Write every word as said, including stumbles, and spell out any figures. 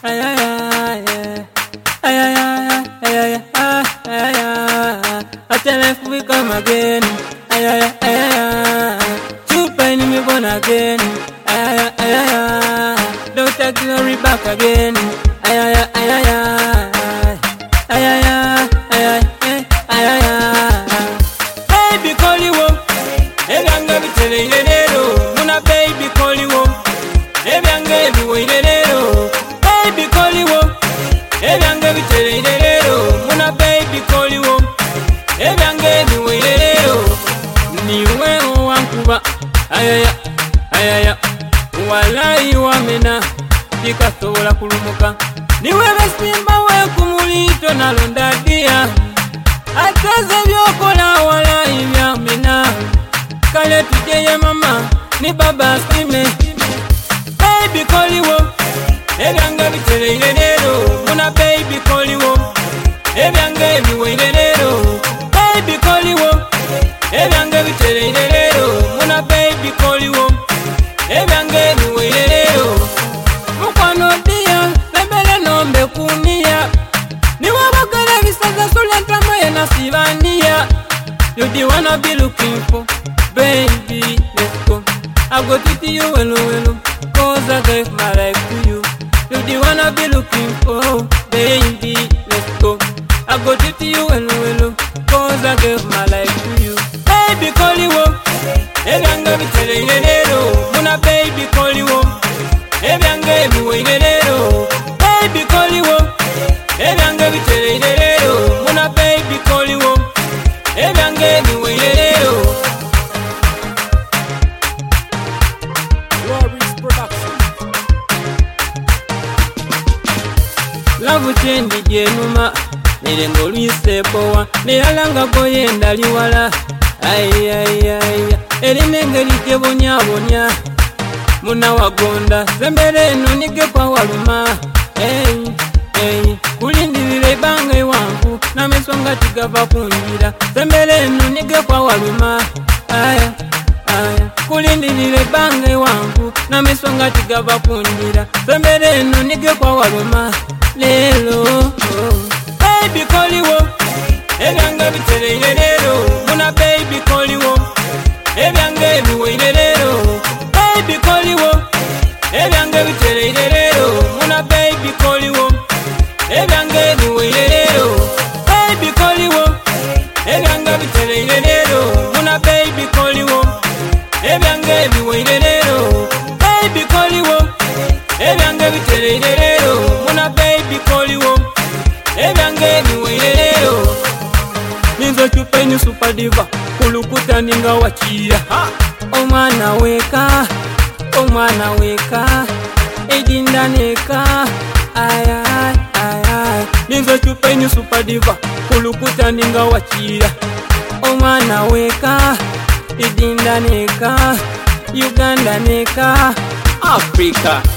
ay ay ay ay ay ay ay ay. I tell if we come again, ay ay ay ay. Two pain me born again, ay ay ay ay. Don't take glory back again, ay ay ay ay ay ay ay ay ay ay ay. Baby call you up, ebanga bitelelero, muna baby call you up, ebanga ebiwelelero. Baby call you up, ebanga bitelelero, muna baby call you up, ebanga ebiwelelero. Niwe owankuba, ayaya ayaya, walai wamena tikasobola kulumuka. Niwe besimba we kumulito nalonda dia, ataze byokola walai byamena. Kale tujeye mama ni baba sime. Baby call you up, ebyanga bitelelero, muna baby call you up, ebyanga ebiwelelero. Baby call you up, ebyanga bitelelero, muna baby call you up, ebyanga ebiwelelero. Mukwano dia bebele nombe kunia, niwe bagala bisaza sula ntamaye nasibania. You the one I be looking for, baby, let's go. I go to you hello hello, cause I gave my life to you. You the one I be looking for, baby, let's go. I go to you hello hello, cause I gave my life to you. Baby call you up, ebyanga bitelelero, muna baby call you up, ebyanga ebiwelelero. Baby call you up, ebyanga bitelelero, muna baby call you up, ebyanga ebiwelelero. Love chendi jenuma, nilengo luise poa, niyalanga koye ndaliwala. Ay ay ay, elinenge like bonya bonya, muna wagonda, zembere eno nige kwa waluma. Hey hey, kulindilile bange wangu, na mesonga tigava kunjira, zembere eno nige kwa waluma. Aya aya, kulindilile bange wangu, na mesonga tigava kunjira, zembere eno nige kwa waluma. Lelo oh. Baby call you up, ebyanga bitelelero, muna baby call you up, ebyanga ebiwelelero. Baby call you up, ebyanga bitelelero, muna baby call you up, ebyanga ebiwelelero. Baby call you up, ebyanga bitelelero, muna baby call you up, ebyanga ebiwelelero. Baby call you up, ebyanga bitelelero, muna baby call you up, ebyanga ebiwelelero. Ninzo chupenyu super diva, kulukuta ninga wachira. Omwana weka, omwana weka, edinda neka. Ayay ayay, ninzo chupenyu super diva, kulukuta ninga wachira. Omwana weka, edinda neka, Uganda neka, Africa.